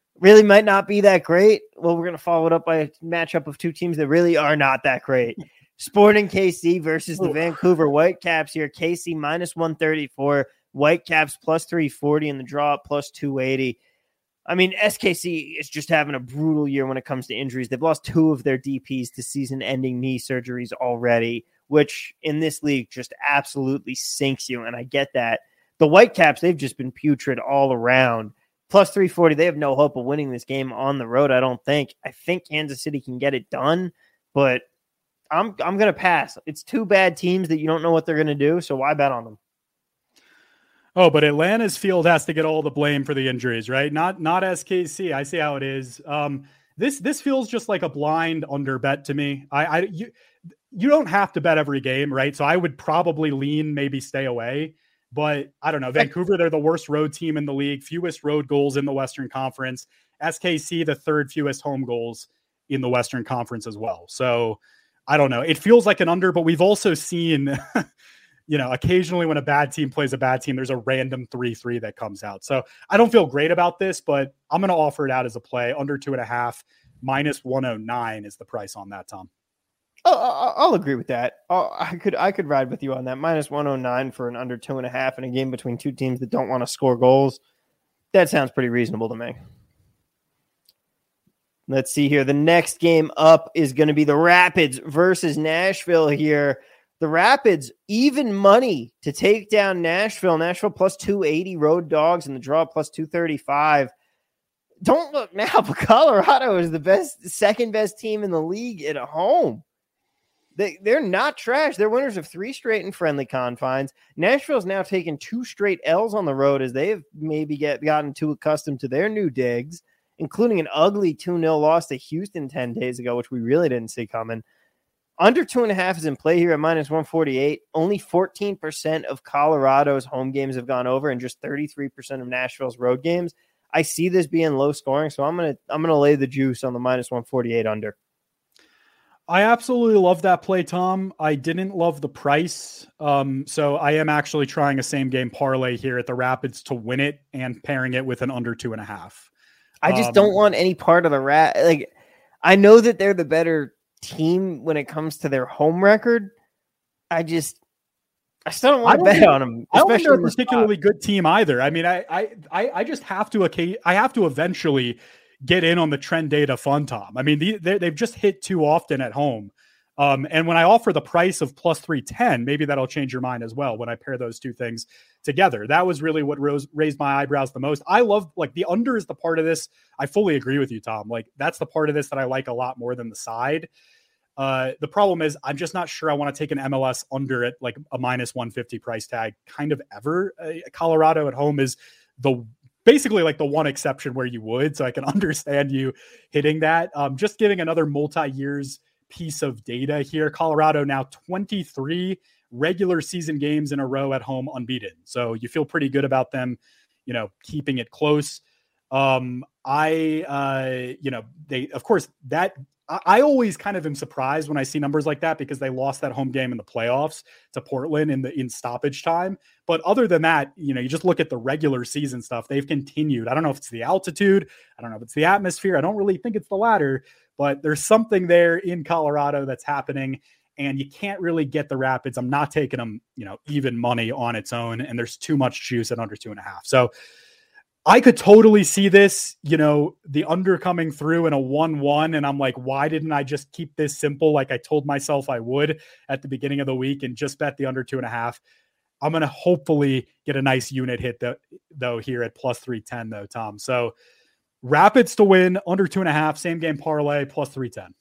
really might not be that great. Well, we're going to follow it up by a matchup of two teams that really are not that great. Sporting K C versus the Ooh. Vancouver Whitecaps here. K C minus one thirty-four, Whitecaps plus three forty, and the draw at plus two eighty. I mean, S K C is just having a brutal year when it comes to injuries. They've lost two of their D Ps to season-ending knee surgeries already, which in this league just absolutely sinks you, and I get that. The Whitecaps, they've just been putrid all around. Plus three forty, they have no hope of winning this game on the road, I don't think. I think Kansas City can get it done, but I'm I'm going to pass. It's two bad teams that you don't know what they're going to do, so why bet on them? Oh, but Atlanta's field has to get all the blame for the injuries, right? Not not S K C. I see how it is. Um, this this feels just like a blind under bet to me. I, I you you don't have to bet every game, right? So I would probably lean, maybe stay away. But I don't know. Vancouver, they're the worst road team in the league, fewest road goals in the Western Conference. S K C, the third fewest home goals in the Western Conference as well. So I don't know. It feels like an under, but we've also seen, you know, occasionally when a bad team plays a bad team, there's a random three three that comes out. So I don't feel great about this, but I'm going to offer it out as a play. Under two and a half, minus one oh nine is the price on that, Tom. Oh, I'll agree with that. Oh, I could I could ride with you on that. minus one oh nine for an under two and a half in a game between two teams that don't want to score goals. That sounds pretty reasonable to me. Let's see here. The next game up is going to be the Rapids versus Nashville here. The Rapids, even money to take down Nashville. Nashville plus two eighty, road dogs, and the draw plus two thirty-five. Don't look now, but Colorado is the best, second best team in the league at home. They, they're not trash. They're winners of three straight in friendly confines. Nashville's now taken two straight L's on the road as they've maybe get gotten too accustomed to their new digs, including an ugly two nil loss to Houston ten days ago, which we really didn't see coming. Under two and a half is in play here at minus one forty-eight. Only fourteen percent of Colorado's home games have gone over and just thirty-three percent of Nashville's road games. I see this being low scoring, so I'm going to I'm going to lay the juice on the minus one forty-eight under. I absolutely love that play, Tom. I didn't love the price. Um, so I am actually trying a same game parlay here at the Rapids to win it and pairing it with an under two and a half. I just um, don't want any part of the rat. Like, I know that they're the better team when it comes to their home record. I just, I still don't want to bet think, on them. I don't think they're a particularly spot. good team either. I mean, I, I, I just have to, I have to eventually get in on the trend data fun, Tom. I mean, the, they've just hit too often at home. Um, and when I offer the price of plus three ten, maybe that'll change your mind as well when I pair those two things together. That was really what rose, raised my eyebrows the most. I love, like, the under is the part of this. I fully agree with you, Tom. Like, that's the part of this that I like a lot more than the side. Uh, the problem is I'm just not sure I want to take an M L S under at like a minus one fifty price tag kind of ever. Uh, Colorado at home is the basically like the one exception where you would, so I can understand you hitting that. Um, just giving another multi-years piece of data here. Colorado now twenty-three regular season games in a row at home unbeaten. So you feel pretty good about them, you know, keeping it close. Um, I, uh, you know, they, of course, that I, I always kind of am surprised when I see numbers like that because they lost that home game in the playoffs to Portland in the in stoppage time. But other than that, you know, you just look at the regular season stuff. They've continued. I don't know if it's the altitude. I don't know if it's the atmosphere. I don't really think it's the latter, but there's something there in Colorado that's happening. And you can't really get the Rapids. I'm not taking them, you know, even money on its own. And there's too much juice at under two and a half. So I could totally see this, you know, the under coming through in a one one. And I'm like, why didn't I just keep this simple? Like I told myself I would at the beginning of the week and just bet the under two and a half. I'm going to hopefully get a nice unit hit though, though here at plus three ten though, Tom. So Rapids to win under two and a half, same game parlay plus three ten.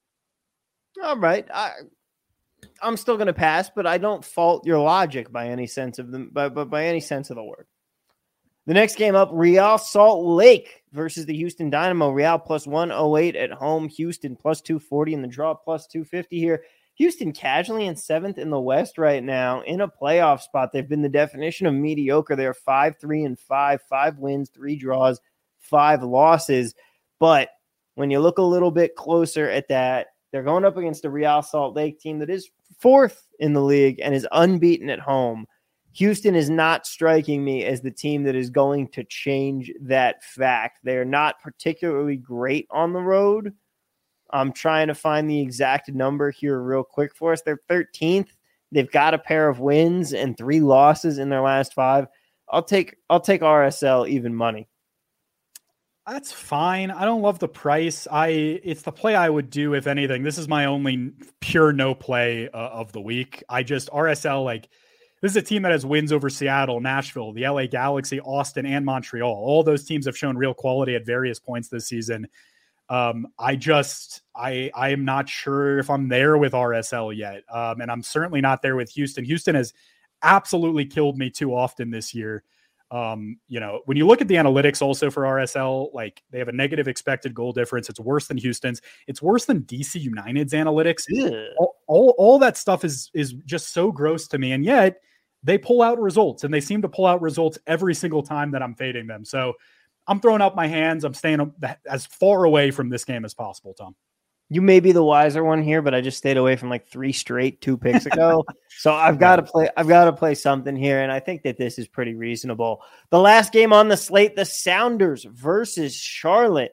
All right. I, I'm still going to pass, but I don't fault your logic by any sense of the, by, by, by any sense of the word. The next game up, Real Salt Lake versus the Houston Dynamo. Real plus one oh eight at home. Houston plus two forty in the draw, plus two fifty here. Houston casually in seventh in the West right now in a playoff spot. They've been the definition of mediocre. They're five, three, and five, five wins, three draws, five losses. But when you look a little bit closer at that, they're going up against a Real Salt Lake team that is fourth in the league and is unbeaten at home. Houston is not striking me as the team that is going to change that fact. They're not particularly great on the road. I'm trying to find the exact number here real quick for us. They're thirteenth. They've got a pair of wins and three losses in their last five. I'll take I'll take R S L even money. That's fine. I don't love the price. I it's the play I would do if anything. This is my only pure no play uh, of the week. I just R S L, like, this is a team that has wins over Seattle, Nashville, the L A Galaxy, Austin, and Montreal. All those teams have shown real quality at various points this season. Um, I just, I, I am not sure if I'm there with R S L yet. Um, and I'm certainly not there with Houston. Houston has absolutely killed me too often this year. Um, you know, when you look at the analytics also for R S L, like, they have a negative expected goal difference. It's worse than Houston's. It's worse than D C United's analytics. All, all, all that stuff is, is just so gross to me. And yet they pull out results, and they seem to pull out results every single time that I'm fading them. So I'm throwing up my hands. I'm staying as far away from this game as possible, Tom. You may be the wiser one here, but I just stayed away from like three straight two picks ago. So I've got to play, I've got to play something here. And I think that this is pretty reasonable. The last game on the slate, the Sounders versus Charlotte.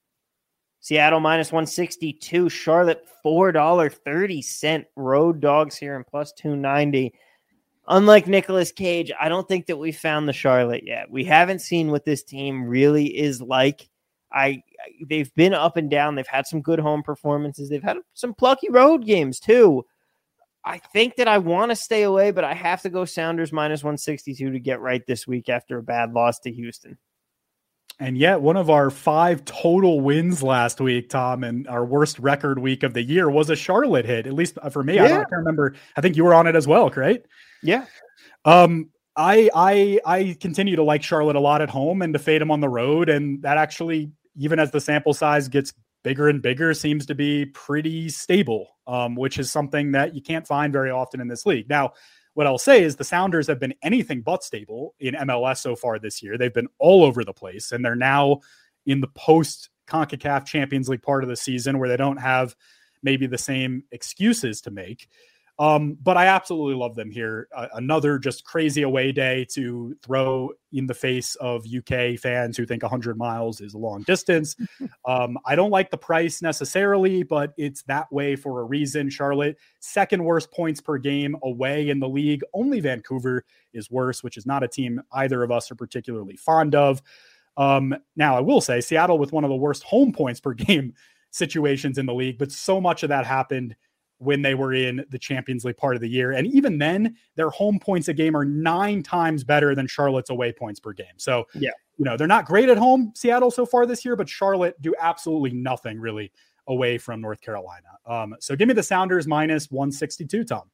Seattle minus one sixty-two, Charlotte four dollars and thirty cents. Road dogs here and plus two ninety. Unlike Nicolas Cage, I don't think that we found the Charlotte yet. We haven't seen what this team really is like. I they've been up and down. They've had some good home performances. They've had some plucky road games too. I think that I want to stay away, but I have to go Sounders minus one sixty-two to get right this week after a bad loss to Houston. And yet one of our five total wins last week, Tom, and our worst record week of the year was a Charlotte hit, at least for me. Yeah. I don't I can't remember. I think you were on it as well, right? Yeah. Um, I, I, I continue to like Charlotte a lot at home and to fade them on the road. And that actually, even as the sample size gets bigger and bigger, seems to be pretty stable, um, which is something that you can't find very often in this league. Now, what I'll say is the Sounders have been anything but stable in M L S so far this year. They've been all over the place, and they're now in the post CONCACAF Champions League part of the season where they don't have maybe the same excuses to make. Um, but I absolutely love them here. Uh, another just crazy away day to throw in the face of U K fans who think one hundred miles is a long distance. Um, I don't like the price necessarily, but it's that way for a reason. Charlotte, second worst points per game away in the league. Only Vancouver is worse, which is not a team either of us are particularly fond of. Um, now, I will say Seattle with one of the worst home points per game situations in the league, but so much of that happened when they were in the Champions League part of the year. And even then, their home points a game are nine times better than Charlotte's away points per game. So, yeah, you know, they're not great at home, Seattle, so far this year, but Charlotte do absolutely nothing really away from North Carolina. Um, so give me the Sounders minus one sixty-two, Tom.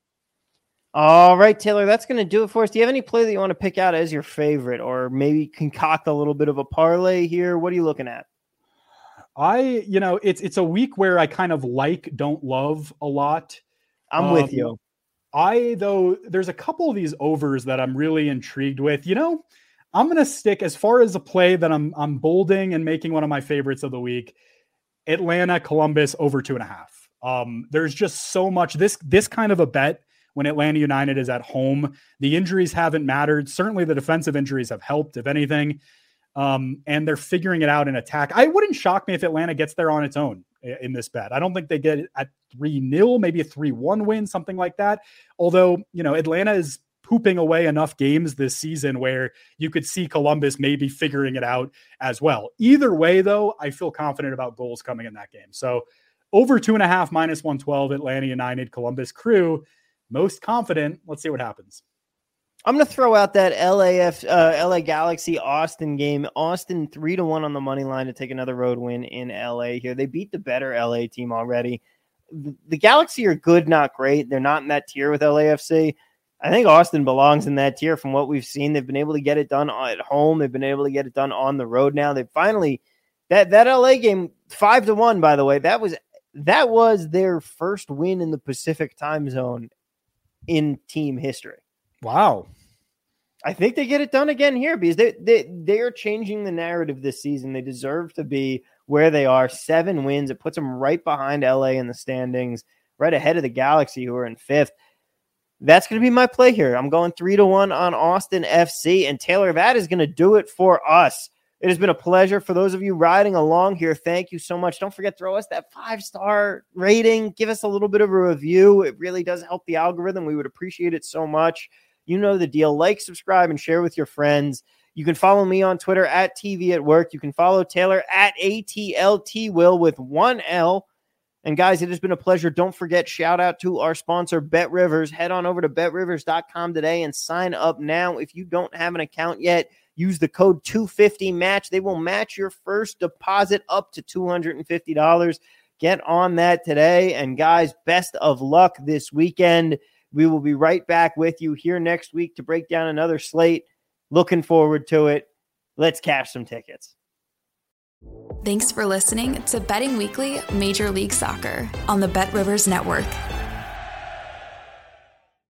All right, Taylor, that's going to do it for us. Do you have any play that you want to pick out as your favorite, or maybe concoct a little bit of a parlay here? What are you looking at? I, you know, it's it's a week where I kind of like, don't love a lot. I'm um, with you. I, though, there's a couple of these overs that I'm really intrigued with. You know, I'm going to stick as far as a play that I'm I'm bolding and making one of my favorites of the week. Atlanta, Columbus over two and a half. Um, there's just so much this this kind of a bet when Atlanta United is at home. The injuries haven't mattered. Certainly the defensive injuries have helped, if anything. Um, and they're figuring it out in attack. I wouldn't shock me if Atlanta gets there on its own in this bet. I don't think they get it at three nil, maybe a three one win, something like that. Although, you know, Atlanta is pooping away enough games this season where you could see Columbus maybe figuring it out as well. Either way, though, I feel confident about goals coming in that game. So over two and a half, minus one twelve, Atlanta United, Columbus Crew, most confident. Let's see what happens. I'm going to throw out that L A F, uh, L A Galaxy Austin game. Austin three to one on the money line to take another road win in L A here. They beat the better L A team already. The, the Galaxy are good, not great. They're not in that tier with L A F C. I think Austin belongs in that tier from what we've seen. They've been able to get it done at home. They've been able to get it done on the road now. They finally that that L A game five to one, by the way, that was that was their first win in the Pacific time zone in team history. Wow. I think they get it done again here because they, they, they are changing the narrative this season. They deserve to be where they are. Seven wins. It puts them right behind L A in the standings, right ahead of the Galaxy, who are in fifth. that's going to be my play here. I'm going three to one on Austin F C, and Taylor, that is going to do it for us. It has been a pleasure. For those of you riding along here, thank you so much. Don't forget, throw us that five-star rating. Give us a little bit of a review. It really does help the algorithm. We would appreciate it so much. You know the deal. Like, subscribe, and share with your friends. You can follow me on Twitter at T V at Work. You can follow Taylor at A T L T Will with one L. And guys, it has been a pleasure. Don't forget, shout out to our sponsor, Bet Rivers. Head on over to bet rivers dot com today and sign up now. If you don't have an account yet, use the code two fifty match. They will match your first deposit up to two hundred fifty dollars. Get on that today. And guys, best of luck this weekend. We will be right back with you here next week to break down another slate. Looking forward to it. Let's cash some tickets. Thanks for listening to Betting Weekly Major League Soccer on the Bet Rivers Network.